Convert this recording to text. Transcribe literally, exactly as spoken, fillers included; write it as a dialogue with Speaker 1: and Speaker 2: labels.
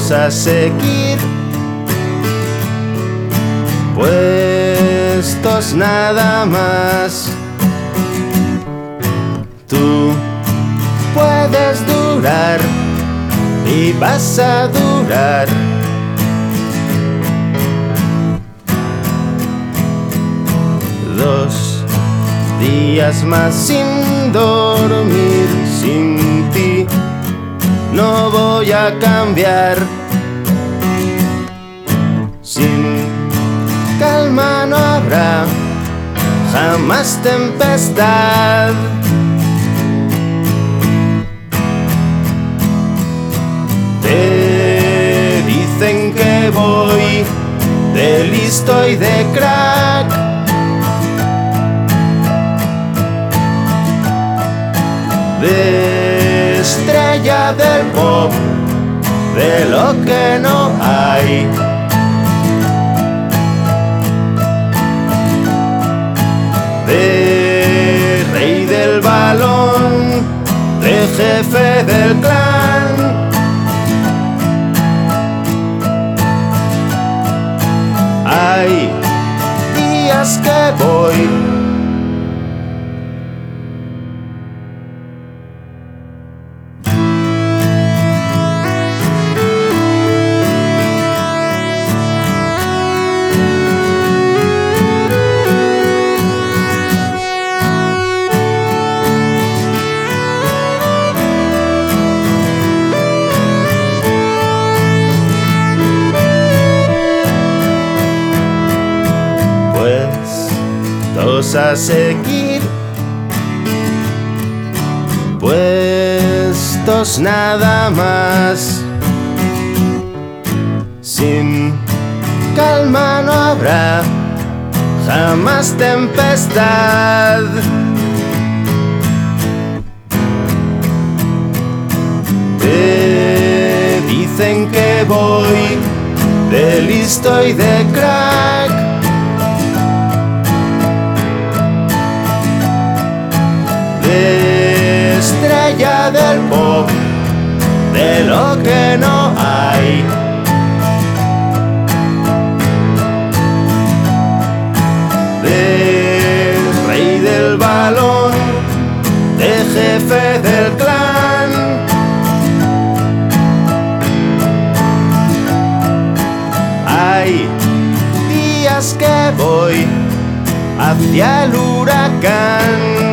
Speaker 1: Puestos a seguir, puestos nada más. Tú puedes durar y vas a durar. Dos días más sin dormir, sin ti no voy a cambiar. Sin calma no habrá jamás tempestad. Te dicen que voy de listo y de crack, de estrella del pop, de lo que no hay. De rey del balón, de jefe del clan. Hay días que voy a seguir, puestos nada más. Sin calma no habrá jamás tempestad. Te dicen que voy de listo y de crack, de estrella del pop, de lo que no hay. De rey del balón, de jefe del clan. Hay días que voy hacia el huracán.